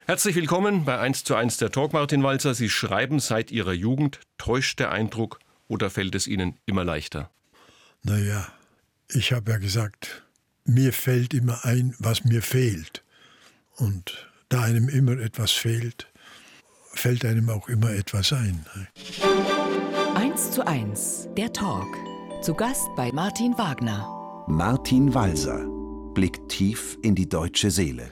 Herzlich willkommen bei 1:1 der Talk, Martin Walser. Sie schreiben seit Ihrer Jugend. Täuscht der Eindruck oder fällt es Ihnen immer leichter? Naja, ich habe ja gesagt, mir fällt immer ein, was mir fehlt. Und da einem immer etwas fehlt, fällt einem auch immer etwas ein. 1:1, der Talk. Zu Gast bei Martin Wagner. Martin Walser blickt tief in die deutsche Seele.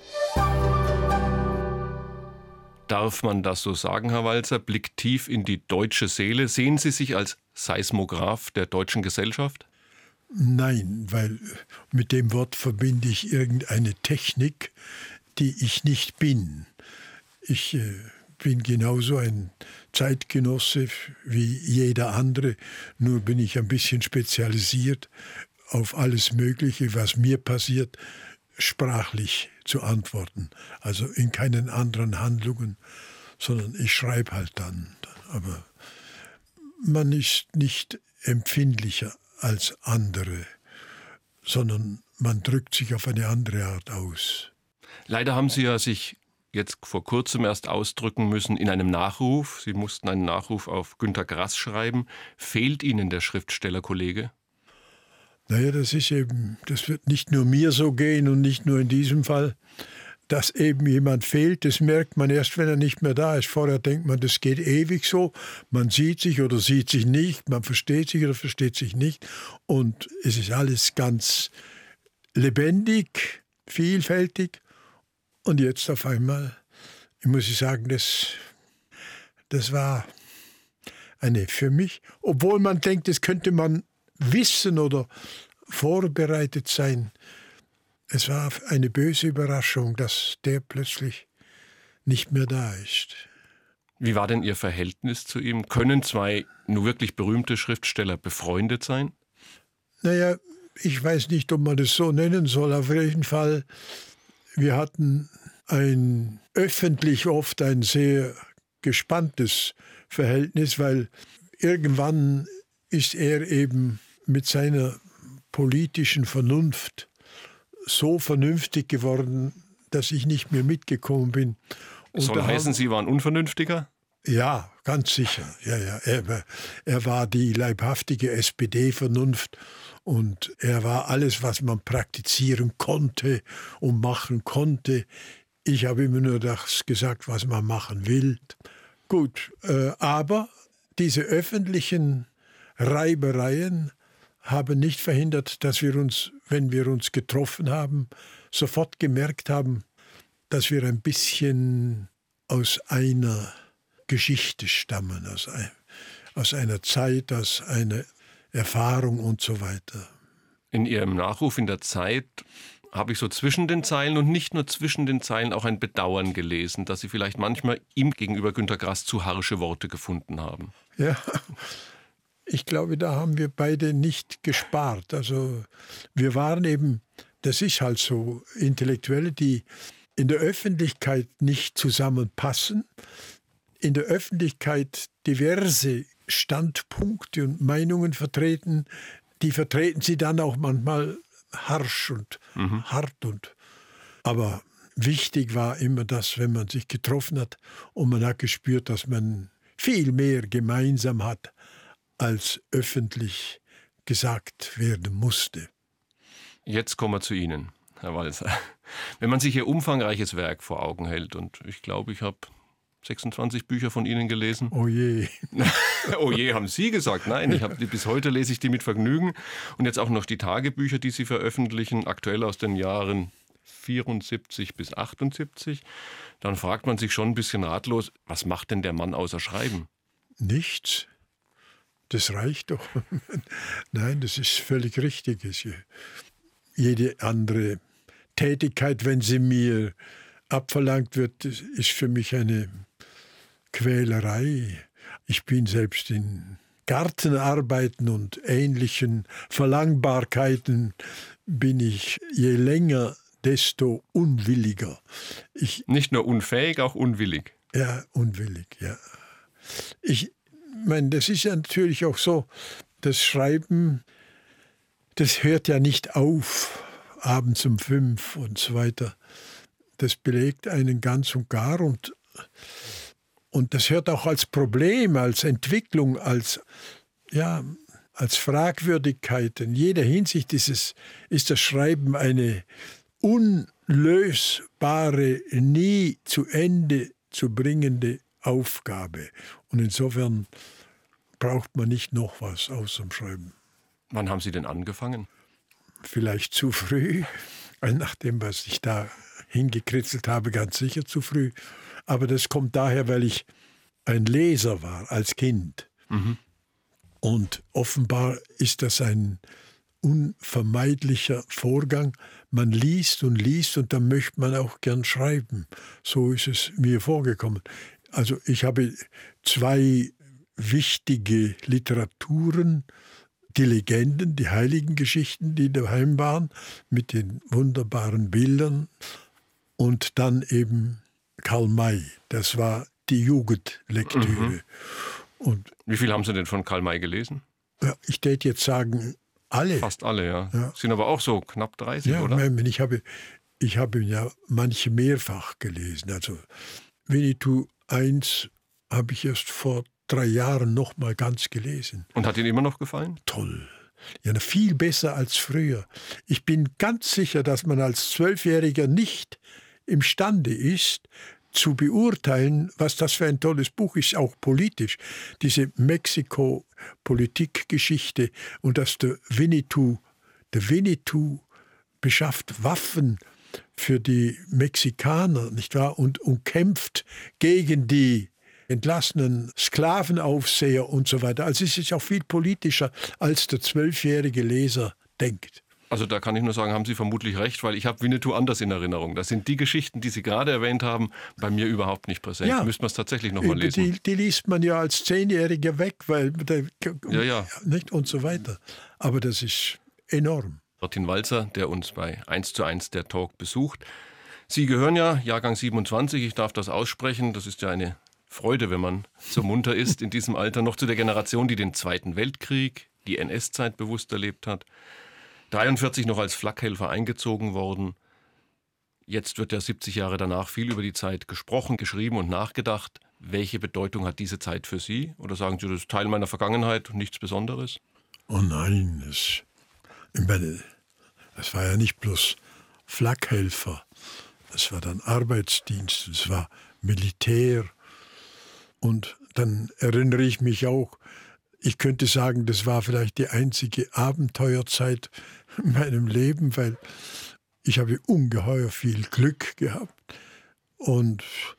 Darf man das so sagen, Herr Walser? Blickt tief in die deutsche Seele. Sehen Sie sich als Seismograph der deutschen Gesellschaft? Nein, weil mit dem Wort verbinde ich irgendeine Technik, die ich nicht bin. Ich bin genauso ein Zeitgenosse wie jeder andere, nur bin ich ein bisschen spezialisiert auf alles Mögliche, was mir passiert, sprachlich zu antworten. Also in keinen anderen Handlungen, sondern ich schreibe halt dann. Aber man ist nicht empfindlicher als andere, sondern man drückt sich auf eine andere Art aus. Leider haben Sie ja sich jetzt vor kurzem erst ausdrücken müssen in einem Nachruf. Sie mussten einen Nachruf auf Günter Grass schreiben. Fehlt Ihnen der Schriftstellerkollege? Naja, das wird nicht nur mir so gehen und nicht nur in diesem Fall, dass eben jemand fehlt. Das merkt man erst, wenn er nicht mehr da ist. Vorher denkt man, das geht ewig so. Man sieht sich oder sieht sich nicht, man versteht sich oder versteht sich nicht. Und es ist alles ganz lebendig, vielfältig. Und jetzt auf einmal, ich muss sagen, das war für mich, obwohl man denkt, das könnte man wissen oder vorbereitet sein. Es war eine böse Überraschung, dass der plötzlich nicht mehr da ist. Wie war denn Ihr Verhältnis zu ihm? Können zwei nur wirklich berühmte Schriftsteller befreundet sein? Naja, ich weiß nicht, ob man das so nennen soll. Auf jeden Fall, wir hatten öffentlich oft ein sehr gespanntes Verhältnis, weil irgendwann ist er eben mit seiner politischen Vernunft so vernünftig geworden, dass ich nicht mehr mitgekommen bin. Und soll heißen, Sie waren Unvernünftiger? Ja, ganz sicher. Ja. Er war die leibhaftige SPD-Vernunft und er war alles, was man praktizieren konnte und machen konnte. Ich habe immer nur das gesagt, was man machen will. Gut, aber diese öffentlichen Reibereien haben nicht verhindert, dass wir uns, wenn wir uns getroffen haben, sofort gemerkt haben, dass wir ein bisschen aus einer Geschichte stammen, aus einer Zeit, aus einer Erfahrung und so weiter. In Ihrem Nachruf in der Zeit habe ich so zwischen den Zeilen und nicht nur zwischen den Zeilen auch ein Bedauern gelesen, dass Sie vielleicht manchmal ihm gegenüber Günter Grass zu harsche Worte gefunden haben. Ja, ich glaube, da haben wir beide nicht gespart. Also wir waren eben, das ist halt so, Intellektuelle, die in der Öffentlichkeit nicht zusammenpassen, in der Öffentlichkeit diverse Standpunkte und Meinungen vertreten, die vertreten sie dann auch manchmal harsch und hart. Aber wichtig war immer das, wenn man sich getroffen hat und man hat gespürt, dass man viel mehr gemeinsam hat, als öffentlich gesagt werden musste. Jetzt kommen wir zu Ihnen, Herr Walser. Wenn man sich Ihr umfangreiches Werk vor Augen hält, und ich glaube, ich habe 26 Bücher von Ihnen gelesen. Oh je. Oh je, haben Sie gesagt. Nein, bis heute lese ich die mit Vergnügen. Und jetzt auch noch die Tagebücher, die Sie veröffentlichen, aktuell aus den Jahren 74 bis 78. Dann fragt man sich schon ein bisschen ratlos, was macht denn der Mann außer Schreiben? Nichts. Das reicht doch. Nein, das ist völlig richtig. Jede andere Tätigkeit, wenn sie mir abverlangt wird, ist für mich eine Quälerei. Ich bin selbst in Gartenarbeiten und ähnlichen Verlangbarkeiten bin ich je länger, desto unwilliger. Nicht nur unfähig, auch unwillig. Ja, unwillig, ja. Ich meine, das ist ja natürlich auch so, das Schreiben, das hört ja nicht auf, abends um 5 und so weiter. Das belegt einen ganz und gar. Und das hört auch als Problem, als Entwicklung, als Fragwürdigkeit. In jeder Hinsicht ist das Schreiben eine unlösbare, nie zu Ende zu bringende Aufgabe. Und insofern braucht man nicht noch was außer dem Schreiben. Wann haben Sie denn angefangen? Vielleicht zu früh, nach dem, was ich da hingekritzelt habe, ganz sicher zu früh. Aber das kommt daher, weil ich ein Leser war als Kind. Mhm. Und offenbar ist das ein unvermeidlicher Vorgang. Man liest und dann möchte man auch gern schreiben. So ist es mir vorgekommen. Also ich habe 2 wichtige Literaturen, die Legenden, die heiligen Geschichten, die daheim waren, mit den wunderbaren Bildern. Und dann eben Karl May. Das war die Jugendlektüre. Mhm. Und wie viel haben Sie denn von Karl May gelesen? ja, ich täte jetzt sagen, alle. Fast alle, ja. Ja. Sind aber auch so knapp 30, Ja, oder? ich habe ja manche mehrfach gelesen. Also Winnetou 1 habe ich erst vor 3 Jahren noch mal ganz gelesen. Und hat Ihnen immer noch gefallen? Toll. Ja, viel besser als früher. Ich bin ganz sicher, dass man als 12-Jähriger nicht imstande ist, zu beurteilen, was das für ein tolles Buch ist, auch politisch. Diese Mexiko-Politikgeschichte und dass der Winnetou beschafft Waffen für die Mexikaner, nicht wahr? Und kämpft gegen die entlassenen Sklavenaufseher und so weiter. Also es ist auch viel politischer, als der 12-jährige Leser denkt. Also da kann ich nur sagen, haben Sie vermutlich recht, weil ich habe Winnetou anders in Erinnerung. Das sind die Geschichten, die Sie gerade erwähnt haben, bei mir überhaupt nicht präsent. Ja. Müsste man es tatsächlich nochmal lesen. Die liest man ja als 10-Jähriger weg, weil Ja. nicht und so weiter. Aber das ist enorm. Martin Walser, der uns bei 1:1 der Talk besucht. Sie gehören ja, Jahrgang 27, ich darf das aussprechen, das ist ja eine Freude, wenn man so munter ist in diesem Alter, noch zu der Generation, die den Zweiten Weltkrieg, die NS-Zeit bewusst erlebt hat. 43 noch als Flakhelfer eingezogen worden. Jetzt wird ja 70 Jahre danach viel über die Zeit gesprochen, geschrieben und nachgedacht. Welche Bedeutung hat diese Zeit für Sie? Oder sagen Sie, das ist Teil meiner Vergangenheit und nichts Besonderes? Oh nein, das war ja nicht bloß Flakhelfer. Das war dann Arbeitsdienst, das war Militär. Und dann erinnere ich mich auch, ich könnte sagen, das war vielleicht die einzige Abenteuerzeit in meinem Leben, weil ich habe ungeheuer viel Glück gehabt und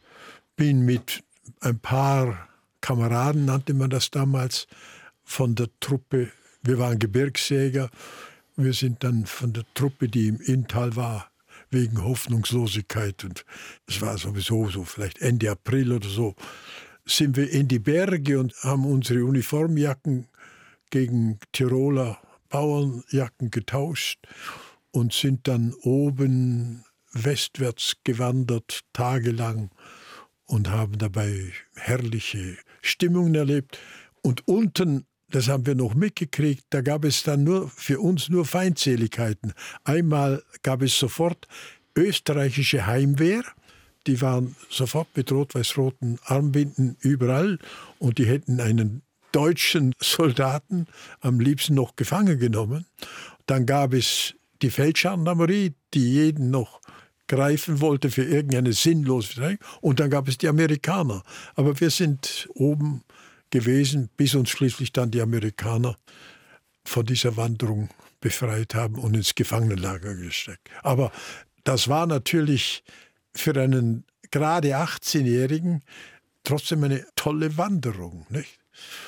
bin mit ein paar Kameraden, nannte man das damals, von der Truppe, wir waren Gebirgsjäger, wir sind dann von der Truppe, die im Inntal war, wegen Hoffnungslosigkeit, und es war sowieso so, vielleicht Ende April oder so, sind wir in die Berge und haben unsere Uniformjacken gegen Tiroler Bauernjacken getauscht und sind dann oben westwärts gewandert, tagelang, und haben dabei herrliche Stimmungen erlebt. Und unten, das haben wir noch mitgekriegt, da gab es dann für uns nur Feindseligkeiten. Einmal gab es sofort österreichische Heimwehr. Die waren sofort mit rot-weiß-roten Armbinden überall und die hätten einen deutschen Soldaten am liebsten noch gefangen genommen. Dann gab es die Feldgendarmerie, die jeden noch greifen wollte für irgendeine sinnlose Verteidigung. Und dann gab es die Amerikaner. Aber wir sind oben gewesen, bis uns schließlich dann die Amerikaner von dieser Wanderung befreit haben und ins Gefangenenlager gesteckt. Aber das war natürlich für einen gerade 18-Jährigen trotzdem eine tolle Wanderung, nicht?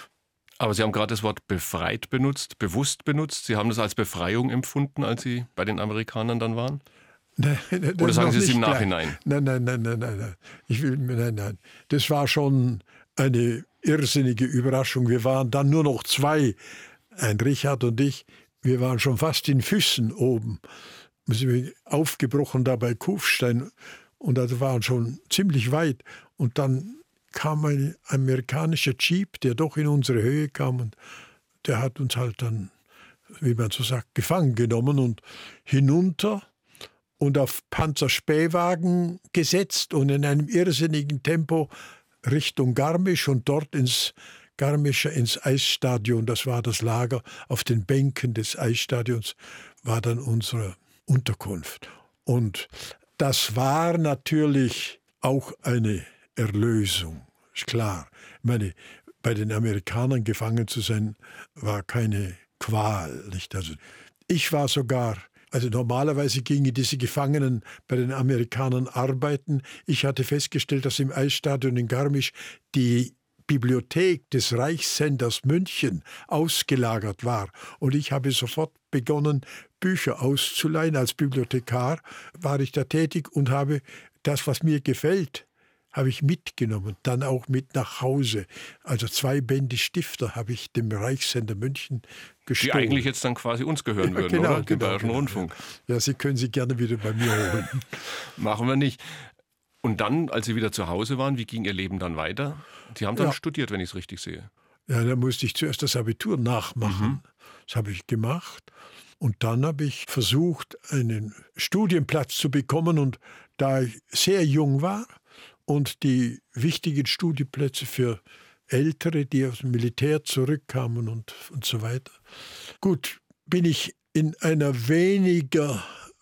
Aber Sie haben gerade das Wort befreit benutzt, bewusst benutzt. Sie haben das als Befreiung empfunden, als Sie bei den Amerikanern dann waren? Nein, oder sagen Sie es im gleich. Nachhinein? Nein. Nein. Das war schon eine irrsinnige Überraschung. Wir waren dann nur noch 2, ein Richard und ich. Wir waren schon fast in Füssen oben. Wir sind aufgebrochen da bei Kufstein und also waren schon ziemlich weit. Und dann kam ein amerikanischer Jeep, der doch in unsere Höhe kam, und der hat uns halt dann, wie man so sagt, gefangen genommen und hinunter. und auf Panzerspähwagen gesetzt und in einem irrsinnigen Tempo Richtung Garmisch und dort ins Eisstadion, das war das Lager, auf den Bänken des Eisstadions war dann unsere Unterkunft. Und das war natürlich auch eine Erlösung, ist klar. Ich meine, bei den Amerikanern gefangen zu sein, war keine Qual. Nicht? Also ich war sogar, also normalerweise gingen diese Gefangenen bei den Amerikanern arbeiten. Ich hatte festgestellt, dass im Eisstadion in Garmisch die Bibliothek des Reichssenders München ausgelagert war. Und ich habe sofort begonnen, Bücher auszuleihen. Als Bibliothekar war ich da tätig und habe das, was mir gefällt, habe ich mitgenommen, dann auch mit nach Hause. Also 2 Bände Stifter habe ich dem Reichssender München gestohlen. Die eigentlich jetzt dann quasi uns gehören würden, genau, oder? Dem Bayerischen Rundfunk. Ja, Sie können sie gerne wieder bei mir holen. Machen wir nicht. Und dann, als Sie wieder zu Hause waren, wie ging Ihr Leben dann weiter? Sie haben dann studiert, wenn ich es richtig sehe. Ja, da musste ich zuerst das Abitur nachmachen. Das habe ich gemacht. Und dann habe ich versucht, einen Studienplatz zu bekommen. Und da ich sehr jung war und die wichtigen Studienplätze für Ältere, die aus dem Militär zurückkamen und so weiter. Gut, bin ich in einer weniger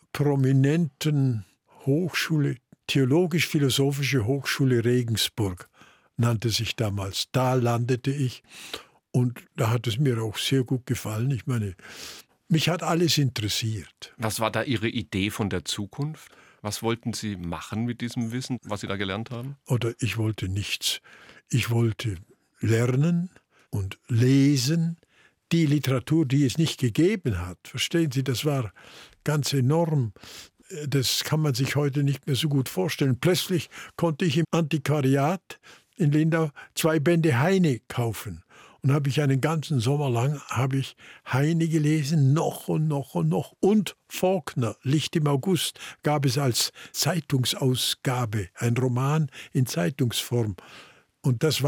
prominenten Hochschule, Theologisch-Philosophische Hochschule Regensburg, nannte sich damals. Da landete ich und da hat es mir auch sehr gut gefallen. Ich meine, mich hat alles interessiert. Was war da Ihre Idee von der Zukunft? Was wollten Sie machen mit diesem Wissen, was Sie da gelernt haben? Oder ich wollte nichts. Ich wollte lernen und lesen. Die Literatur, die es nicht gegeben hat, verstehen Sie, das war ganz enorm. Das kann man sich heute nicht mehr so gut vorstellen. Plötzlich konnte ich im Antiquariat in Lindau 2 Bände Heine kaufen. Und habe ich einen ganzen Sommer lang habe ich Heine gelesen, noch und noch und noch. Und Faulkner, Licht im August, gab es als Zeitungsausgabe, ein Roman in Zeitungsform. Und das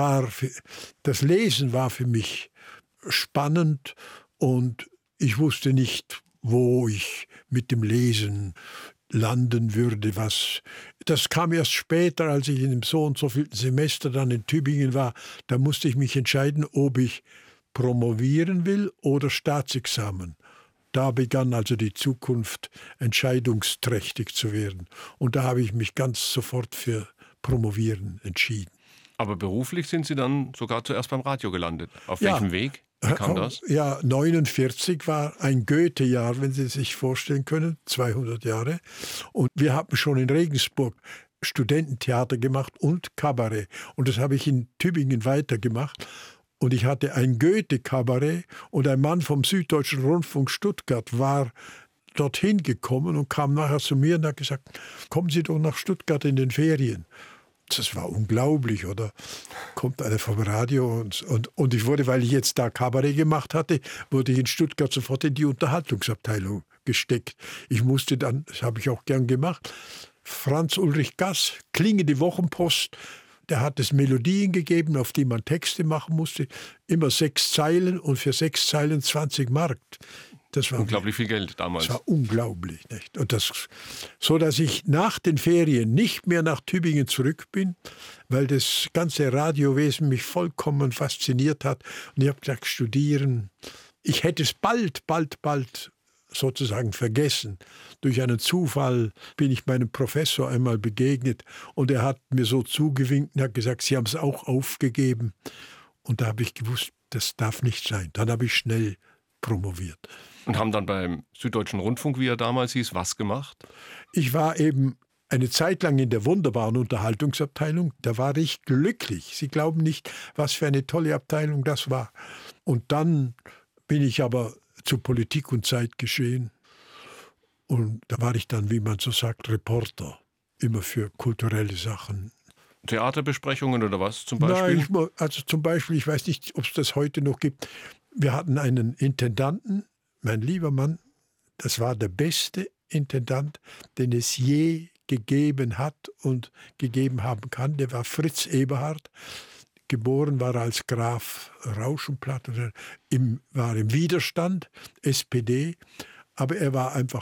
Lesen war für mich spannend und ich wusste nicht, wo ich mit dem Lesen landen würde. Das kam erst später, als ich in dem so und so vielen Semester dann in Tübingen war. Da musste ich mich entscheiden, ob ich promovieren will oder Staatsexamen. Da begann also die Zukunft entscheidungsträchtig zu werden. Und da habe ich mich ganz sofort für Promovieren entschieden. Aber beruflich sind Sie dann sogar zuerst beim Radio gelandet. Auf welchem Weg? Wie kam das? Ja, 1949 war ein Goethe-Jahr, wenn Sie sich vorstellen können, 200 Jahre. Und wir haben schon in Regensburg Studententheater gemacht und Kabarett. Und das habe ich in Tübingen weitergemacht. Und ich hatte ein Goethe-Kabarett und ein Mann vom Süddeutschen Rundfunk Stuttgart war dorthin gekommen und kam nachher zu mir und hat gesagt, kommen Sie doch nach Stuttgart in den Ferien. Das war unglaublich, oder? Kommt einer vom Radio und ich wurde, weil ich jetzt da Kabarett gemacht hatte, wurde ich in Stuttgart sofort in die Unterhaltungsabteilung gesteckt. Ich musste dann, das habe ich auch gern gemacht, Franz Ulrich Gass, Klingende Wochenpost, der hat es Melodien gegeben, auf die man Texte machen musste, immer 6 Zeilen und für 6 Zeilen 20 Mark. Das war unglaublich viel Geld damals. Das war unglaublich. Nicht? Und so dass ich nach den Ferien nicht mehr nach Tübingen zurück bin, weil das ganze Radiowesen mich vollkommen fasziniert hat. Und ich habe gesagt, studieren. Ich hätte es bald sozusagen vergessen. Durch einen Zufall bin ich meinem Professor einmal begegnet und er hat mir so zugewinkt und hat gesagt, Sie haben es auch aufgegeben. Und da habe ich gewusst, das darf nicht sein. Dann habe ich schnell promoviert. Und haben dann beim Süddeutschen Rundfunk, wie er damals hieß, was gemacht? Ich war eben eine Zeit lang in der wunderbaren Unterhaltungsabteilung. Da war ich glücklich. Sie glauben nicht, was für eine tolle Abteilung das war. Und dann bin ich aber zu Politik und Zeitgeschehen. Und da war ich dann, wie man so sagt, Reporter. Immer für kulturelle Sachen. Theaterbesprechungen oder was zum Beispiel? Nein, also zum Beispiel, ich weiß nicht, ob es das heute noch gibt. Wir hatten einen Intendanten, mein lieber Mann, das war der beste Intendant, den es je gegeben hat und gegeben haben kann. Der war Fritz Eberhard. Geboren war er als Graf Rauschenplatt, war im Widerstand, SPD, aber er war einfach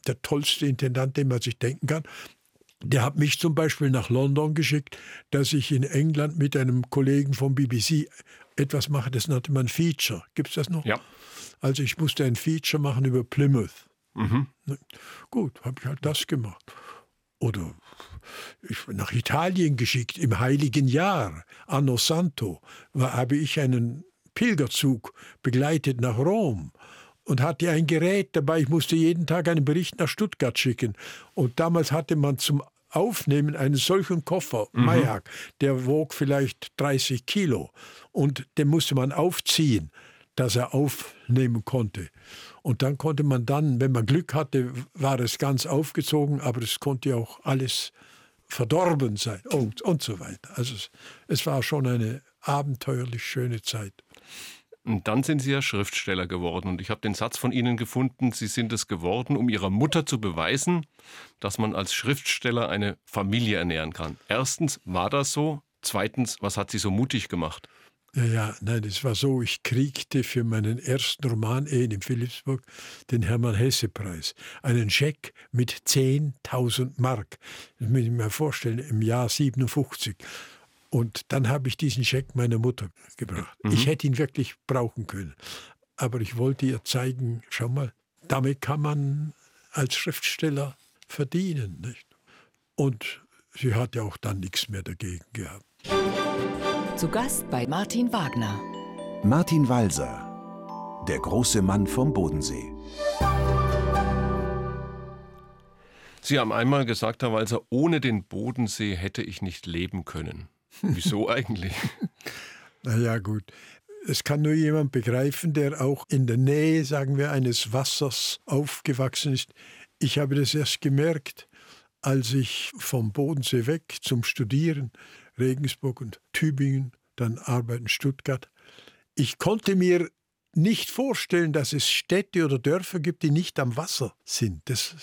der tollste Intendant, den man sich denken kann. Der hat mich zum Beispiel nach London geschickt, dass ich in England mit einem Kollegen vom BBC etwas mache, das nannte man Feature. Gibt es das noch? Ja. Also ich musste ein Feature machen über Plymouth. Mhm. Gut, habe ich halt das gemacht. Oder nach Italien geschickt, im Heiligen Jahr, Anno Santo, habe ich einen Pilgerzug begleitet nach Rom und hatte ein Gerät dabei. Ich musste jeden Tag einen Bericht nach Stuttgart schicken. Und damals hatte man zum Aufnehmen einen solchen Koffer, Mayak, der wog vielleicht 30 Kilo. Und den musste man aufziehen, dass er aufnehmen konnte. Und dann konnte man wenn man Glück hatte, war es ganz aufgezogen, aber es konnte auch alles verdorben sein und so weiter. Also es war schon eine abenteuerlich schöne Zeit. Und dann sind Sie ja Schriftsteller geworden. Und ich habe den Satz von Ihnen gefunden, Sie sind es geworden, um Ihrer Mutter zu beweisen, dass man als Schriftsteller eine Familie ernähren kann. Erstens, war das so? Zweitens, was hat Sie so mutig gemacht? Nein, es war so, ich kriegte für meinen ersten Roman Ehen in Philipsburg den Hermann-Hesse-Preis. Einen Scheck mit 10.000 Mark. Das muss ich mir vorstellen, im Jahr 57. Und dann habe ich diesen Scheck meiner Mutter gebracht. Ich hätte ihn wirklich brauchen können. Aber ich wollte ihr zeigen, schau mal, damit kann man als Schriftsteller verdienen. Nicht? Und sie hat ja auch dann nichts mehr dagegen gehabt. Zu Gast bei Martin Wagner. Martin Walser, der große Mann vom Bodensee. Sie haben einmal gesagt, Herr Walser, ohne den Bodensee hätte ich nicht leben können. Wieso eigentlich? Na gut. Es kann nur jemand begreifen, der auch in der Nähe, sagen wir, eines Wassers aufgewachsen ist. Ich habe das erst gemerkt, als ich vom Bodensee weg zum Studieren, Regensburg und Tübingen, dann arbeiten Stuttgart. Ich konnte mir nicht vorstellen, dass es Städte oder Dörfer gibt, die nicht am Wasser sind.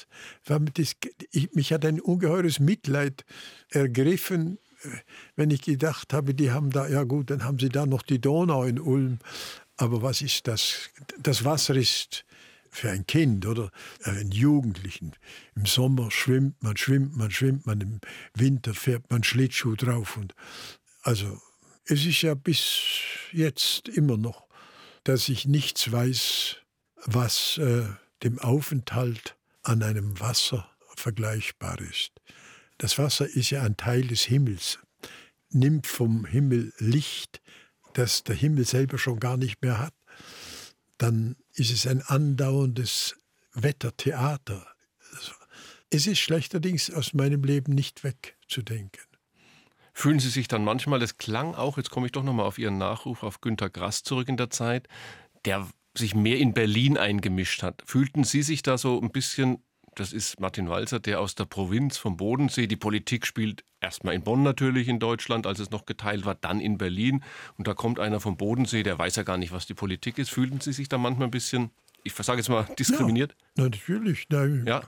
Mich hat ein ungeheures Mitleid ergriffen, wenn ich gedacht habe, die haben da, ja gut, dann haben sie da noch die Donau in Ulm. Aber was ist das? Das Wasser ist für ein Kind oder einen Jugendlichen. Im Sommer schwimmt man, im Winter fährt man Schlittschuh drauf. Und also es ist ja bis jetzt immer noch, dass ich nichts weiß, was dem Aufenthalt an einem Wasser vergleichbar ist. Das Wasser ist ja ein Teil des Himmels, nimmt vom Himmel Licht, das der Himmel selber schon gar nicht mehr hat. Dann ist es ein andauerndes Wettertheater. Es ist schlechterdings aus meinem Leben nicht wegzudenken. Fühlen Sie sich dann manchmal, es klang auch, jetzt komme ich doch nochmal auf Ihren Nachruf auf Günter Grass zurück in der Zeit, der sich mehr in Berlin eingemischt hat. Fühlten Sie sich da so ein bisschen, das ist Martin Walser, der aus der Provinz vom Bodensee, die Politik spielt erstmal in Bonn natürlich in Deutschland, als es noch geteilt war, dann in Berlin. Und da kommt einer vom Bodensee, der weiß ja gar nicht, was die Politik ist. Fühlten Sie sich da manchmal ein bisschen, ich sage jetzt mal, diskriminiert? Ja, natürlich. Nein, ja,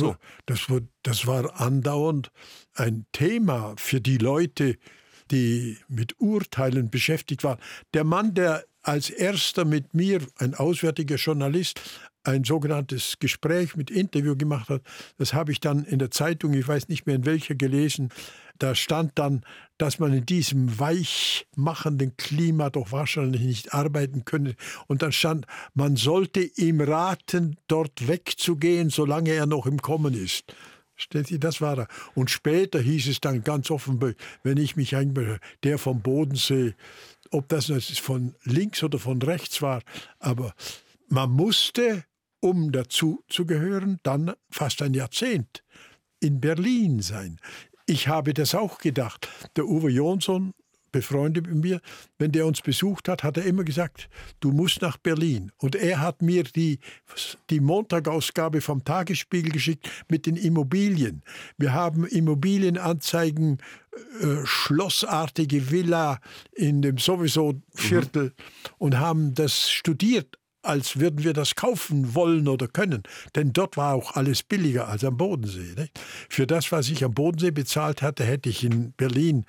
das war andauernd ein Thema für die Leute, die mit Urteilen beschäftigt waren. Der Mann, der als erster mit mir, ein auswärtiger Journalist, ein sogenanntes Gespräch mit Interview gemacht hat, das habe ich dann in der Zeitung, ich weiß nicht mehr in welcher, gelesen. Da stand dann, dass man in diesem weichmachenden Klima doch wahrscheinlich nicht arbeiten könne. Und dann stand, man sollte ihm raten, dort wegzugehen, solange er noch im Kommen ist. Das war er. Und später hieß es dann ganz offen, wenn ich mich einbringe, der vom Bodensee, ob das jetzt von links oder von rechts war, aber man musste, um dazu zu gehören, dann fast ein Jahrzehnt in Berlin sein. Ich habe das auch gedacht. Der Uwe Jonsson, befreundet mit mir, wenn der uns besucht hat, hat er immer gesagt, du musst nach Berlin. Und er hat mir die Montagausgabe vom Tagesspiegel geschickt mit den Immobilien. Wir haben Immobilienanzeigen, schlossartige Villa in dem sowieso Viertel und haben das studiert, als würden wir das kaufen wollen oder können. Denn dort war auch alles billiger als am Bodensee. Nicht? Für das, was ich am Bodensee bezahlt hatte, hätte ich in Berlin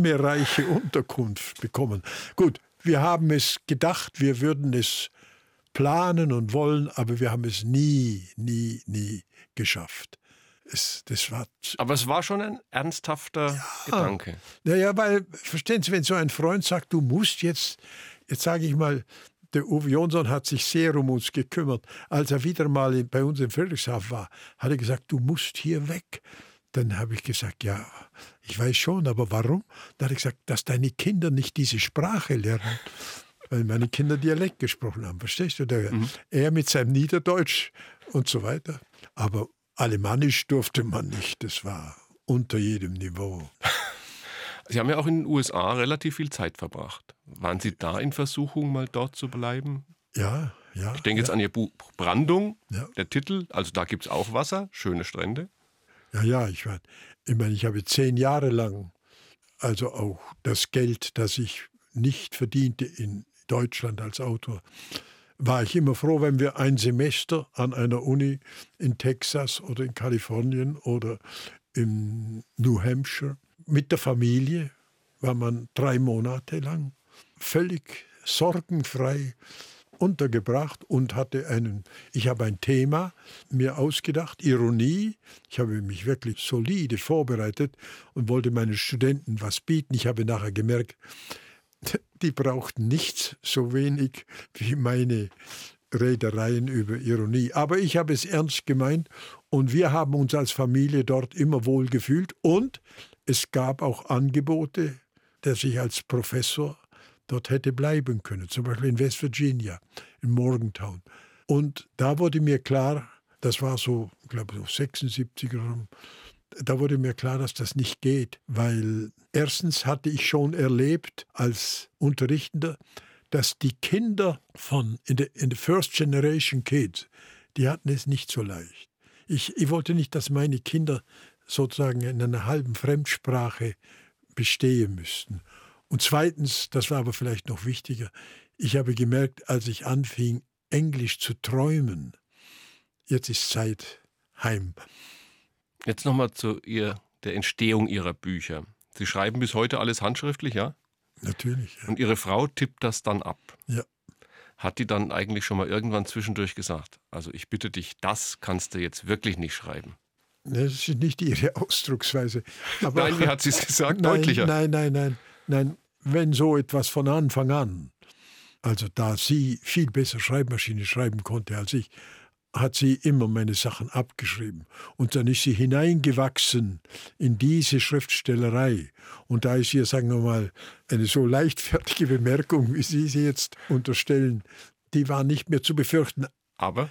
türmereiche Unterkunft bekommen. Gut, wir haben es gedacht, wir würden es planen und wollen, aber wir haben es nie geschafft. Aber es war schon ein ernsthafter Gedanke. Naja, weil, verstehen Sie, wenn so ein Freund sagt, du musst jetzt sage ich mal, der Uwe Jonsson hat sich sehr um uns gekümmert. Als er wieder mal bei uns in Friedrichshafen war, hat er gesagt, du musst hier weg. Dann habe ich gesagt, ja, ich weiß schon, aber warum? Dann hat er gesagt, dass deine Kinder nicht diese Sprache lernen, weil meine Kinder Dialekt gesprochen haben, verstehst du? Er mit seinem Niederdeutsch und so weiter. Aber Alemannisch durfte man nicht, das war unter jedem Niveau. Sie haben ja auch in den USA relativ viel Zeit verbracht. Waren Sie da in Versuchung, mal dort zu bleiben? Ja. Ich denke jetzt an Ihr Buch Brandung, Ja. der Titel. Also da gibt es auch Wasser, schöne Strände. Ja, ich meine, ich habe 10 Jahre lang, also auch das Geld, das ich nicht verdiente in Deutschland als Autor, war ich immer froh, wenn wir ein Semester an einer Uni in Texas oder in Kalifornien oder in New Hampshire mit der Familie, war man 3 Monate lang völlig sorgenfrei untergebracht und ich habe ein Thema mir ausgedacht, Ironie. Ich habe mich wirklich solide vorbereitet und wollte meinen Studenten was bieten. Ich habe nachher gemerkt, die brauchten nichts so wenig wie meine Redereien über Ironie. Aber ich habe es ernst gemeint und wir haben uns als Familie dort immer wohl gefühlt und es gab auch Angebote, dass ich als Professor dort hätte bleiben können, zum Beispiel in West Virginia, in Morgantown. Und da wurde mir klar, das war so, ich glaube, so 76 rum, da wurde mir klar, dass das nicht geht, weil erstens hatte ich schon erlebt als Unterrichtender, dass die Kinder in the First Generation Kids, die hatten es nicht so leicht. Ich wollte nicht, dass meine Kinder sozusagen in einer halben Fremdsprache bestehen müssten. Und zweitens, das war aber vielleicht noch wichtiger, ich habe gemerkt, als ich anfing, Englisch zu träumen, jetzt ist Zeit, heim. Jetzt nochmal zu der Entstehung Ihrer Bücher. Sie schreiben bis heute alles handschriftlich, ja? Natürlich. Ja. Und Ihre Frau tippt das dann ab. Ja. Hat die dann eigentlich schon mal irgendwann zwischendurch gesagt, also ich bitte dich, das kannst du jetzt wirklich nicht schreiben? Das ist nicht ihre Ausdrucksweise. Aber Nein, wie hat sie es gesagt? Deutlicher. Nein. Wenn so etwas von Anfang an, also da sie viel besser Schreibmaschine schreiben konnte als ich, hat sie immer meine Sachen abgeschrieben. Und dann ist sie hineingewachsen in diese Schriftstellerei. Und da ist ihr, sagen wir mal, eine so leichtfertige Bemerkung, wie Sie sie jetzt unterstellen, die war nicht mehr zu befürchten. Aber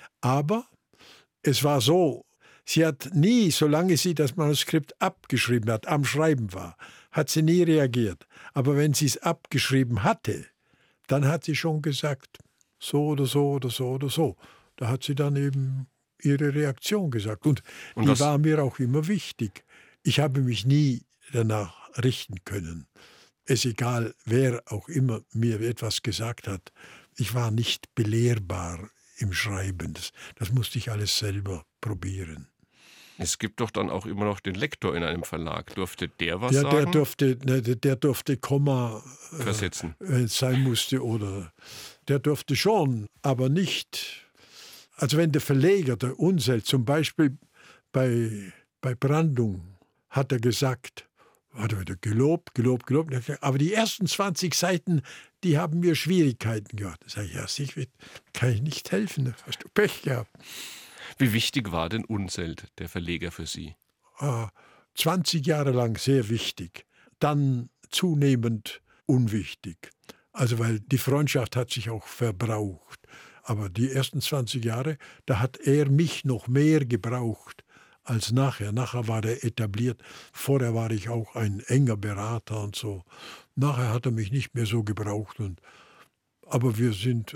es war so, sie hat nie, solange sie das Manuskript abgeschrieben hat, am Schreiben war, hat sie nie reagiert. Aber wenn sie es abgeschrieben hatte, dann hat sie schon gesagt, so oder so oder so oder so. Da hat sie dann eben ihre Reaktion gesagt. Und die war mir auch immer wichtig. Ich habe mich nie danach richten können. Es egal, wer auch immer mir etwas gesagt hat. Ich war nicht belehrbar im Schreiben. Das musste ich alles selber probieren. Es gibt doch dann auch immer noch den Lektor in einem Verlag. Durfte der was Ja, sagen? der durfte Komma versetzen. Wenn es sein musste. Oder der durfte schon, aber nicht. Also wenn der Verleger, der Unseld, zum Beispiel bei Brandung, hat er gesagt, hat er wieder gelobt. Aber die ersten 20 Seiten, die haben mir Schwierigkeiten gehabt. Da sage ich, ja, Siegfried, kann ich nicht helfen, da hast du Pech gehabt. Wie wichtig war denn Unseld, der Verleger, für Sie? 20 Jahre lang sehr wichtig, dann zunehmend unwichtig. Also weil die Freundschaft hat sich auch verbraucht. Aber die ersten 20 Jahre, da hat er mich noch mehr gebraucht als nachher. Nachher war er etabliert. Vorher war ich auch ein enger Berater und so. Nachher hat er mich nicht mehr so gebraucht. Aber wir sind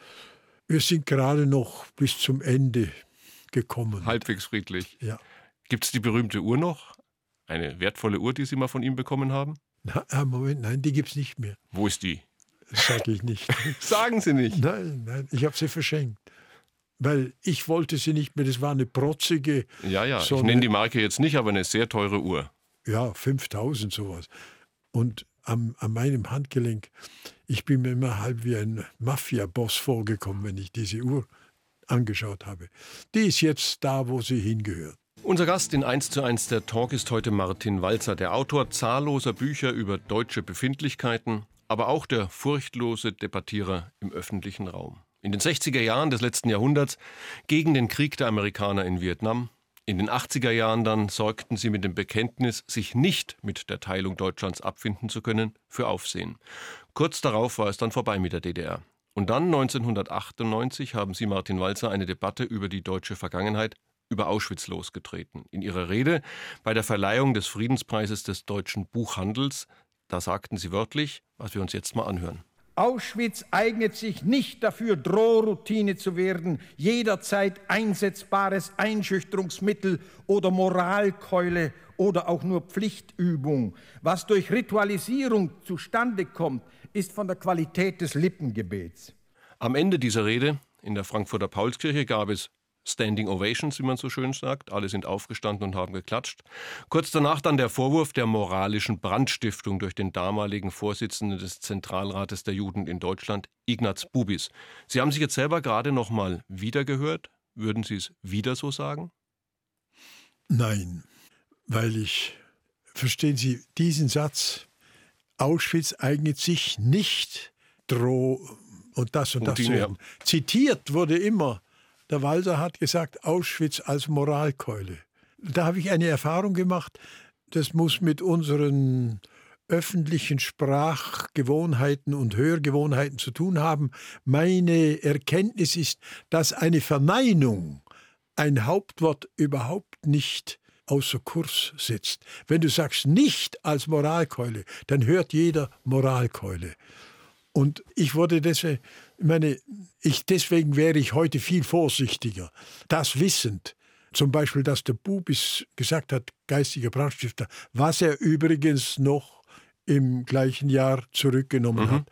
gerade noch bis zum Ende gekommen. Halbwegs friedlich. Ja. Gibt es die berühmte Uhr noch? Eine wertvolle Uhr, die Sie mal von ihm bekommen haben? Moment, nein, die gibt es nicht mehr. Wo ist die? Das sage ich nicht. Sagen Sie nicht. Nein, ich habe sie verschenkt. Weil ich wollte sie nicht mehr, das war eine protzige... Ja, so ich nenne die Marke jetzt nicht, aber eine sehr teure Uhr. Ja, 5.000 sowas. Und an meinem Handgelenk Ich bin mir immer halb wie ein Mafia-Boss vorgekommen, wenn ich diese Uhr angeschaut habe. Die ist jetzt da, wo sie hingehört. Unser Gast in 1:1 der Talk ist heute Martin Walser, der Autor zahlloser Bücher über deutsche Befindlichkeiten, aber auch der furchtlose Debattierer im öffentlichen Raum. In den 60er Jahren des letzten Jahrhunderts gegen den Krieg der Amerikaner in Vietnam. In den 80er Jahren dann sorgten sie mit dem Bekenntnis, sich nicht mit der Teilung Deutschlands abfinden zu können, für Aufsehen. Kurz darauf war es dann vorbei mit der DDR. Und dann 1998 haben Sie, Martin Walser, eine Debatte über die deutsche Vergangenheit, über Auschwitz losgetreten. In Ihrer Rede bei der Verleihung des Friedenspreises des deutschen Buchhandels, da sagten Sie wörtlich, was wir uns jetzt mal anhören. Auschwitz eignet sich nicht dafür, Drohroutine zu werden, jederzeit einsetzbares Einschüchterungsmittel oder Moralkeule oder auch nur Pflichtübung. Was durch Ritualisierung zustande kommt, ist von der Qualität des Lippengebets. Am Ende dieser Rede in der Frankfurter Paulskirche gab es Standing Ovations, wie man so schön sagt. Alle sind aufgestanden und haben geklatscht. Kurz danach dann der Vorwurf der moralischen Brandstiftung durch den damaligen Vorsitzenden des Zentralrates der Juden in Deutschland, Ignaz Bubis. Sie haben sich jetzt selber gerade noch mal wiedergehört. Würden Sie es wieder so sagen? Nein, weil verstehen Sie, diesen Satz, Auschwitz eignet sich nicht, und das zu werden. Zitiert wurde immer, der Walser hat gesagt, Auschwitz als Moralkeule. Da habe ich eine Erfahrung gemacht, das muss mit unseren öffentlichen Sprachgewohnheiten und Hörgewohnheiten zu tun haben. Meine Erkenntnis ist, dass eine Verneinung ein Hauptwort überhaupt nicht außer Kurs setzt. Wenn du sagst nicht als Moralkeule, dann hört jeder Moralkeule. Und ich wurde deswegen wäre ich heute viel vorsichtiger. Das wissend, zum Beispiel, dass der Bubis gesagt hat, geistiger Brandstifter, was er übrigens noch im gleichen Jahr zurückgenommen hat.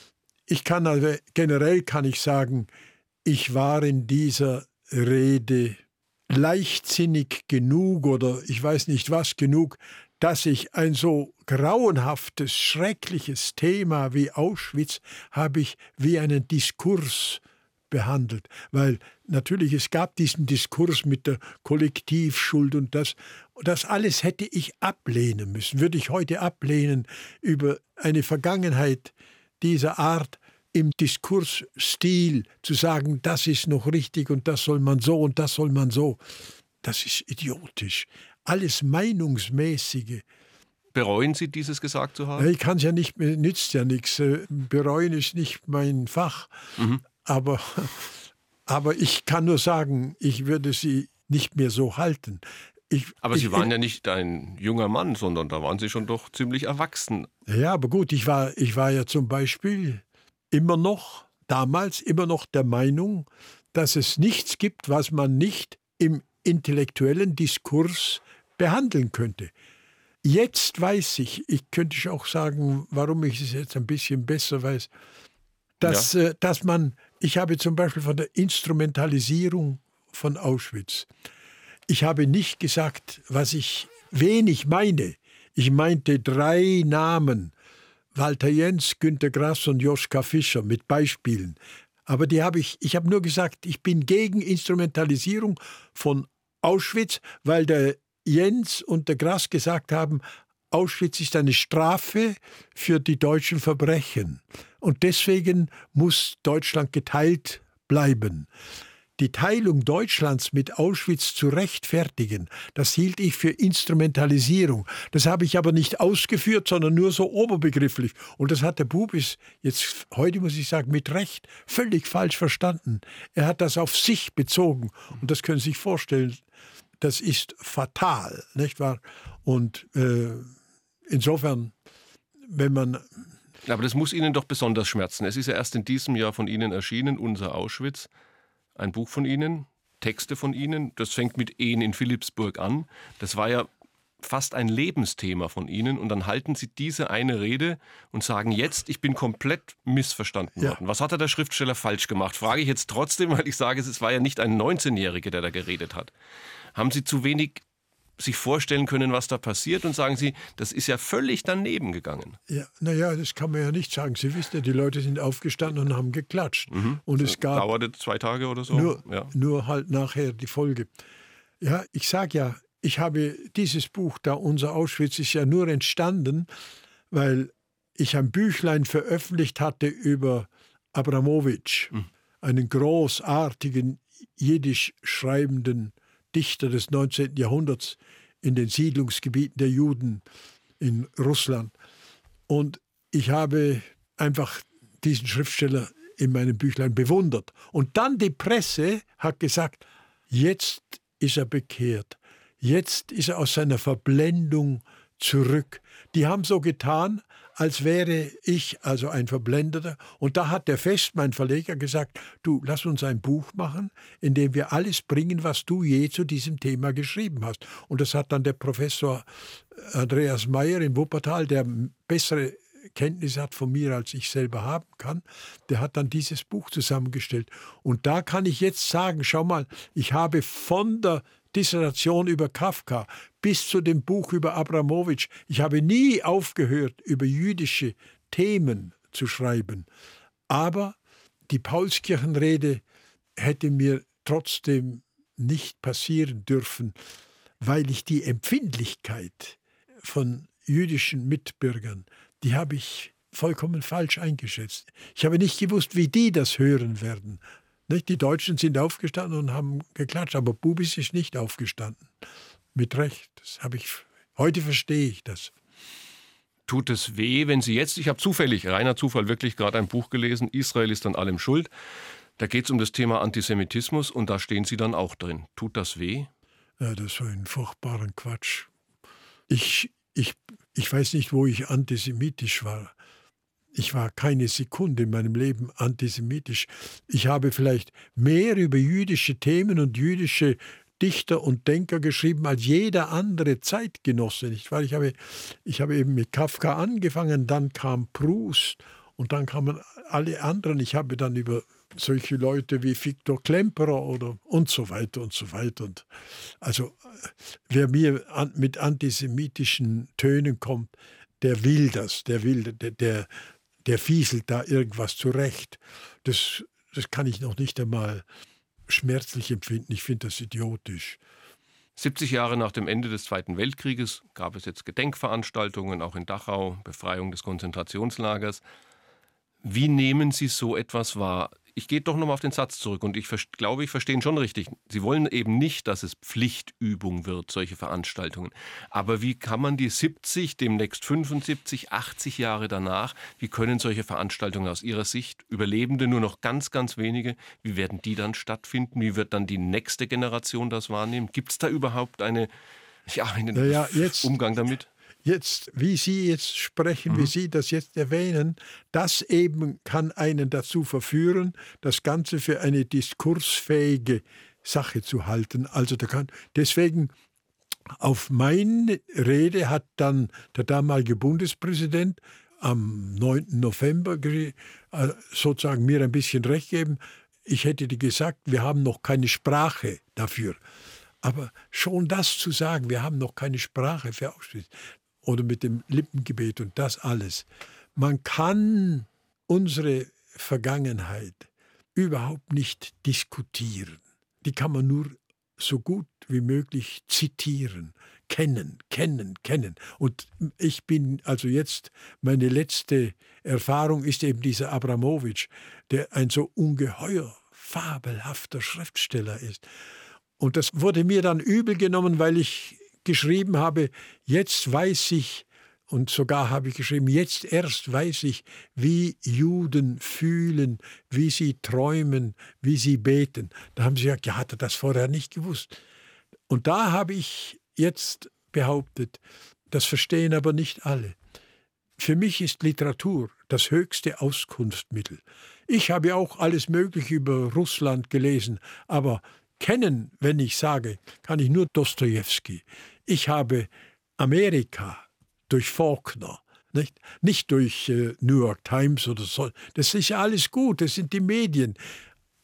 Generell kann ich sagen, ich war in dieser Rede leichtsinnig genug oder ich weiß nicht was genug, dass ich ein so grauenhaftes, schreckliches Thema wie Auschwitz habe ich wie einen Diskurs behandelt. Weil natürlich, es gab diesen Diskurs mit der Kollektivschuld und das alles hätte ich ablehnen müssen, würde ich heute ablehnen, über eine Vergangenheit dieser Art im Diskursstil zu sagen, das ist noch richtig und das soll man so und das soll man so. Das ist idiotisch. Alles Meinungsmäßige. Bereuen Sie, dieses gesagt zu haben? Ich kann es ja nicht, nützt ja nichts. Bereuen ist nicht mein Fach. Aber ich kann nur sagen, ich würde sie nicht mehr so halten. Aber Sie waren ja nicht ein junger Mann, sondern da waren Sie schon doch ziemlich erwachsen. Ja, aber gut, ich war ja zum Beispiel damals immer noch der Meinung, dass es nichts gibt, was man nicht im intellektuellen Diskurs behandeln könnte. Jetzt weiß ich könnte auch sagen, warum ich es jetzt ein bisschen besser weiß, dass ich habe zum Beispiel von der Instrumentalisierung von Auschwitz, ich habe nicht gesagt, wen ich meine. Ich meinte 3 Namen, Walter Jens, Günter Grass und Joschka Fischer mit Beispielen. Aber ich habe nur gesagt, ich bin gegen Instrumentalisierung von Auschwitz, weil der Jens und der Grass gesagt haben, Auschwitz ist eine Strafe für die deutschen Verbrechen. Und deswegen muss Deutschland geteilt bleiben. Die Teilung Deutschlands mit Auschwitz zu rechtfertigen, das hielt ich für Instrumentalisierung. Das habe ich aber nicht ausgeführt, sondern nur so oberbegrifflich. Und das hat der Bubis jetzt, heute muss ich sagen, mit Recht völlig falsch verstanden. Er hat das auf sich bezogen. Und das können Sie sich vorstellen, das ist fatal, nicht wahr? Und insofern, wenn man... Aber das muss Ihnen doch besonders schmerzen. Es ist ja erst in diesem Jahr von Ihnen erschienen, Unser Auschwitz. Ein Buch von Ihnen, Texte von Ihnen. Das fängt mit Ehen in Philippsburg an. Das war ja fast ein Lebensthema von Ihnen. Und dann halten Sie diese eine Rede und sagen jetzt, ich bin komplett missverstanden worden. Was hat der Schriftsteller falsch gemacht? Frage ich jetzt trotzdem, weil ich sage, es war ja nicht ein 19-Jähriger, der da geredet hat. Haben Sie zu wenig sich vorstellen können, was da passiert, und sagen Sie, das ist ja völlig daneben gegangen. Ja, naja, das kann man ja nicht sagen. Sie wissen ja, die Leute sind aufgestanden und haben geklatscht. Und es gab dauerte 2 Tage oder so. Nur halt nachher die Folge. Ja, ich sage ja, ich habe dieses Buch da, Unser Auschwitz, ist ja nur entstanden, weil ich ein Büchlein veröffentlicht hatte über Abramowitsch, einen großartigen jiddisch schreibenden Dichter des 19. Jahrhunderts in den Siedlungsgebieten der Juden in Russland. Und ich habe einfach diesen Schriftsteller in meinem Büchlein bewundert. Und dann die Presse hat gesagt, jetzt ist er bekehrt. Jetzt ist er aus seiner Verblendung zurück. Die haben so getan, als wäre ich also ein Verblendeter. Und da hat der Fest, mein Verleger, gesagt, du, lass uns ein Buch machen, in dem wir alles bringen, was du je zu diesem Thema geschrieben hast. Und das hat dann der Professor Andreas Meyer in Wuppertal, der bessere Kenntnisse hat von mir, als ich selber haben kann, der hat dann dieses Buch zusammengestellt. Und da kann ich jetzt sagen, schau mal, ich habe von der Dissertation über Kafka bis zu dem Buch über Abramowitsch, ich habe nie aufgehört, über jüdische Themen zu schreiben. Aber die Paulskirchenrede hätte mir trotzdem nicht passieren dürfen, weil ich die Empfindlichkeit von jüdischen Mitbürgern, die habe ich vollkommen falsch eingeschätzt. Ich habe nicht gewusst, wie die das hören werden. Die Deutschen sind aufgestanden und haben geklatscht, aber Bubis ist nicht aufgestanden. Mit Recht. Heute verstehe ich das. Tut es weh, wenn Sie jetzt, ich habe zufällig, reiner Zufall, wirklich gerade ein Buch gelesen, Israel ist an allem schuld. Da geht es um das Thema Antisemitismus und da stehen Sie dann auch drin. Tut das weh? Ja, das war ein furchtbarer Quatsch. Ich weiß nicht, wo ich antisemitisch war. Ich war keine Sekunde in meinem Leben antisemitisch. Ich habe vielleicht mehr über jüdische Themen und jüdische Dichter und Denker geschrieben als jeder andere Zeitgenosse. Nicht wahr? Ich habe eben mit Kafka angefangen, dann kam Proust und dann kamen alle anderen. Ich habe dann über solche Leute wie Viktor Klemperer oder und so weiter und so weiter. Und also wer mir mit antisemitischen Tönen kommt, der will das, der fieselt da irgendwas zurecht. Das kann ich noch nicht einmal schmerzlich empfinden. Ich finde das idiotisch. 70 Jahre nach dem Ende des Zweiten Weltkrieges gab es jetzt Gedenkveranstaltungen, auch in Dachau, Befreiung des Konzentrationslagers. Wie nehmen Sie so etwas wahr? Ich gehe doch nochmal auf den Satz zurück und ich glaube, ich verstehe ihn schon richtig. Sie wollen eben nicht, dass es Pflichtübung wird, solche Veranstaltungen. Aber wie kann man die 70, demnächst 75, 80 Jahre danach, wie können solche Veranstaltungen aus Ihrer Sicht, Überlebende, nur noch ganz, ganz wenige, wie werden die dann stattfinden? Wie wird dann die nächste Generation das wahrnehmen? Gibt es da überhaupt einen Umgang damit? Jetzt, wie Sie jetzt sprechen, wie Sie das jetzt erwähnen, das eben kann einen dazu verführen, das Ganze für eine diskursfähige Sache zu halten. Also deswegen auf meine Rede hat dann der damalige Bundespräsident am 9. November sozusagen mir ein bisschen recht gegeben. Ich hätte gesagt, wir haben noch keine Sprache dafür. Aber schon das zu sagen, wir haben noch keine Sprache für Auschwitz, oder mit dem Lippengebet und das alles. Man kann unsere Vergangenheit überhaupt nicht diskutieren. Die kann man nur so gut wie möglich zitieren, kennen. Und ich bin also jetzt, meine letzte Erfahrung ist eben dieser Abramowitsch, der ein so ungeheuer fabelhafter Schriftsteller ist. Und das wurde mir dann übel genommen, weil ich geschrieben habe, jetzt weiß ich, und sogar habe ich geschrieben, jetzt erst weiß ich, wie Juden fühlen, wie sie träumen, wie sie beten. Da haben sie gesagt, ja, hat er das vorher nicht gewusst. Und da habe ich jetzt behauptet, das verstehen aber nicht alle. Für mich ist Literatur das höchste Auskunftsmittel. Ich habe auch alles Mögliche über Russland gelesen, aber kennen, wenn ich sage, kann ich nur Dostojewski. Ich habe Amerika durch Faulkner, nicht durch New York Times oder so. Das ist ja alles gut, das sind die Medien.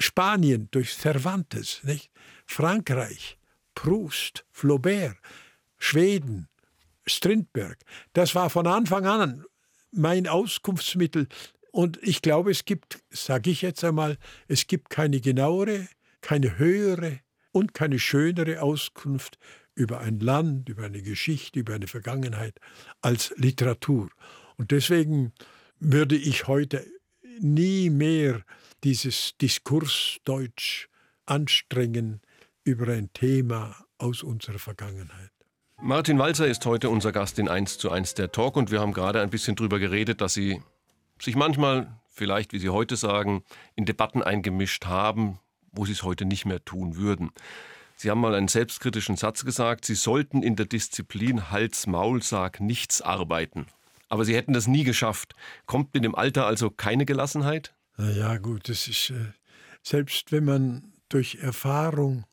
Spanien durch Cervantes, nicht? Frankreich, Proust, Flaubert. Schweden, Strindberg. Das war von Anfang an mein Auskunftsmittel. Und ich glaube, es gibt, sage ich jetzt einmal, es gibt keine genauere, keine höhere und keine schönere Auskunft über ein Land, über eine Geschichte, über eine Vergangenheit als Literatur. Und deswegen würde ich heute nie mehr dieses Diskursdeutsch anstrengen über ein Thema aus unserer Vergangenheit. Martin Walser ist heute unser Gast in 1:1 der Talk und wir haben gerade ein bisschen darüber geredet, dass Sie sich manchmal, vielleicht wie Sie heute sagen, in Debatten eingemischt haben, wo Sie es heute nicht mehr tun würden. Sie haben mal einen selbstkritischen Satz gesagt, Sie sollten in der Disziplin Hals-Maul-Sag nichts arbeiten. Aber Sie hätten das nie geschafft. Kommt mit dem Alter also keine Gelassenheit? Na ja, gut, das ist, selbst wenn man durch Erfahrung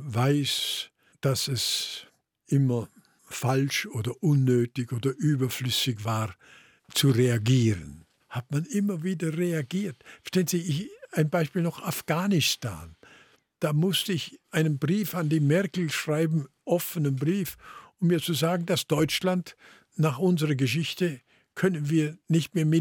weiß, dass es immer falsch oder unnötig oder überflüssig war, zu reagieren, hat man immer wieder reagiert. Verstehen Sie, ein Beispiel noch Afghanistan. Da musste ich einen Brief an die Merkel schreiben, offenen Brief, um mir zu sagen, dass Deutschland nach unserer Geschichte können wir nicht mehr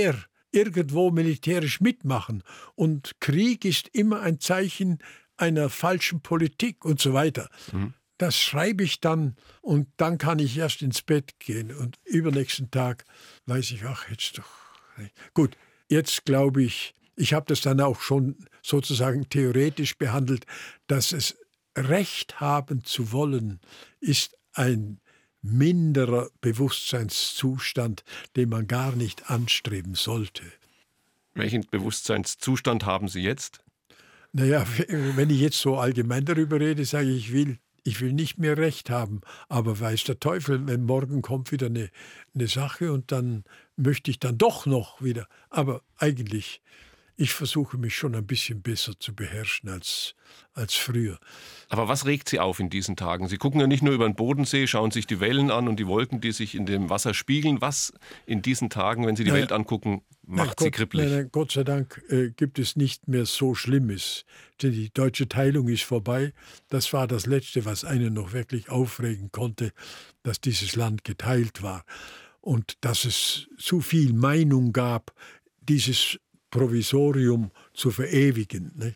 irgendwo militärisch mitmachen. Und Krieg ist immer ein Zeichen einer falschen Politik und so weiter. Mhm. Das schreibe ich dann und dann kann ich erst ins Bett gehen. Und übernächsten Tag weiß ich, ach, jetzt doch. Gut, jetzt glaube ich habe das dann auch schon sozusagen theoretisch behandelt, dass es Recht haben zu wollen, ist ein minderer Bewusstseinszustand, den man gar nicht anstreben sollte. Welchen Bewusstseinszustand haben Sie jetzt? Naja, wenn ich jetzt so allgemein darüber rede, sage ich, ich will nicht mehr Recht haben, aber weiß der Teufel, wenn morgen kommt wieder eine Sache und dann möchte ich dann doch noch wieder. Aber eigentlich, ich versuche mich schon ein bisschen besser zu beherrschen als früher. Aber was regt Sie auf in diesen Tagen? Sie gucken ja nicht nur über den Bodensee, schauen sich die Wellen an und die Wolken, die sich in dem Wasser spiegeln. Was in diesen Tagen, wenn Sie die Welt angucken, macht Sie kribbelig? Nein, Gott sei Dank gibt es nicht mehr so Schlimmes. Die deutsche Teilung ist vorbei. Das war das Letzte, was einen noch wirklich aufregen konnte, dass dieses Land geteilt war. Und dass es zu viel Meinung gab, dieses Provisorium zu verewigen. Ne?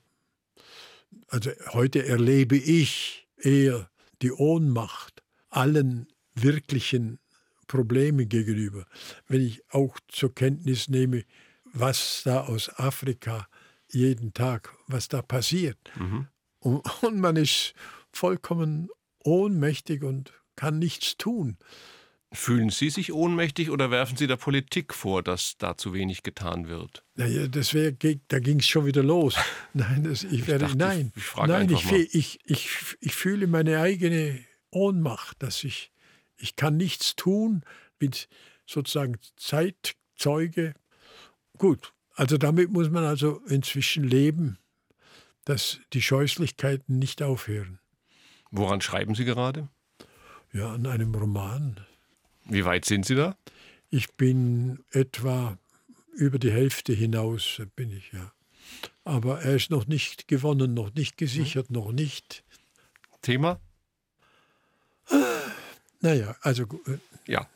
Also heute erlebe ich eher die Ohnmacht allen wirklichen Problemen gegenüber. Wenn ich auch zur Kenntnis nehme, was da aus Afrika jeden Tag, was da passiert. Mhm. Und man ist vollkommen ohnmächtig und kann nichts tun. Fühlen Sie sich ohnmächtig oder werfen Sie der Politik vor, dass da zu wenig getan wird? Naja, da ging es schon wieder los. Nein, ich fühle meine eigene Ohnmacht, dass ich kann nichts tun, bin sozusagen Zeitzeuge. Gut, also damit muss man also inzwischen leben, dass die Scheußlichkeiten nicht aufhören. Woran schreiben Sie gerade? Ja, an einem Roman. Wie weit sind Sie da? Ich bin etwa über die Hälfte hinaus, bin ich, ja. Aber er ist noch nicht gewonnen, noch nicht gesichert, noch nicht. Thema? Naja, also... ja.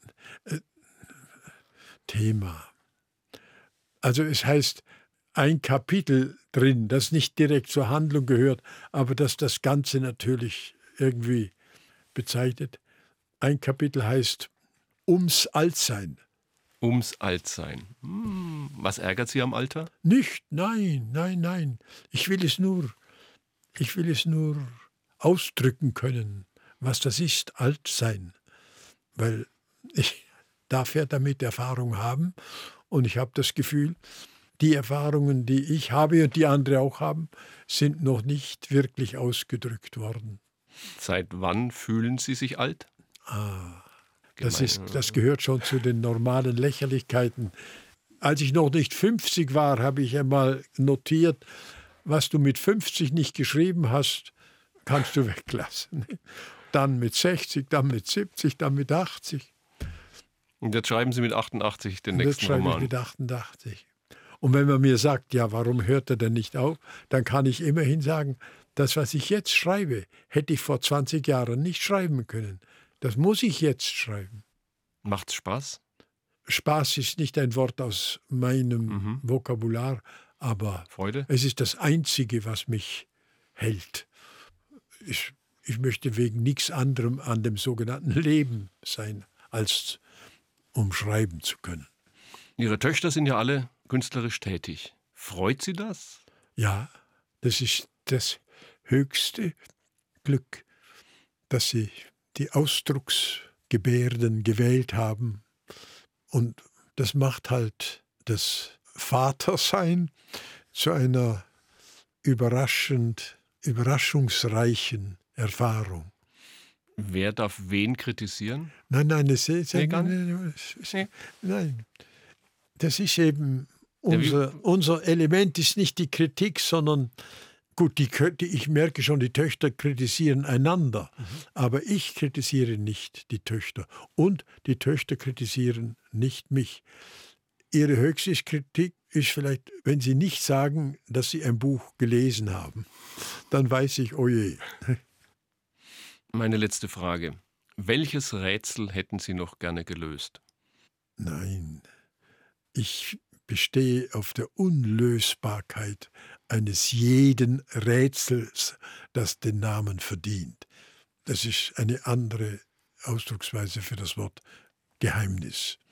Thema. Also es heißt, ein Kapitel drin, das nicht direkt zur Handlung gehört, aber das das Ganze natürlich irgendwie bezeichnet. Ein Kapitel heißt Ums Altsein. Ums Altsein. Was ärgert Sie am Alter? Nicht, nein. Ich will es nur ausdrücken können, was das ist, Altsein. Weil ich darf ja damit Erfahrung haben und ich habe das Gefühl, die Erfahrungen, die ich habe und die andere auch haben, sind noch nicht wirklich ausgedrückt worden. Seit wann fühlen Sie sich alt? Das gehört schon zu den normalen Lächerlichkeiten. Als ich noch nicht 50 war, habe ich einmal notiert, was du mit 50 nicht geschrieben hast, kannst du weglassen. Dann mit 60, dann mit 70, dann mit 80. Und jetzt schreiben Sie mit 88 den nächsten Roman. Jetzt schreibe ich mit 88. Und wenn man mir sagt, ja, warum hört er denn nicht auf, dann kann ich immerhin sagen, das, was ich jetzt schreibe, hätte ich vor 20 Jahren nicht schreiben können. Das muss ich jetzt schreiben. Macht's Spaß? Spaß ist nicht ein Wort aus meinem Vokabular, aber Freude? es ist das Einzige, was mich hält. Ich möchte wegen nichts anderem an dem sogenannten Leben sein, als um schreiben zu können. Ihre Töchter sind ja alle künstlerisch tätig. Freut Sie das? Ja, das ist das höchste Glück, dass sie die Ausdrucksgebärden gewählt haben. Und das macht halt das Vatersein zu einer überraschungsreichen Erfahrung. Wer darf wen kritisieren? Nein, gar nicht? nein. Das ist eben unser Element ist nicht die Kritik, sondern gut, ich merke schon, die Töchter kritisieren einander, aber ich kritisiere nicht die Töchter und die Töchter kritisieren nicht mich. Ihre höchste Kritik ist vielleicht, wenn sie nicht sagen, dass sie ein Buch gelesen haben, dann weiß ich, oh je. Meine letzte Frage. Welches Rätsel hätten Sie noch gerne gelöst? Nein, ich bestehe auf der Unlösbarkeit eines jeden Rätsels, das den Namen verdient. Das ist eine andere Ausdrucksweise für das Wort Geheimnis.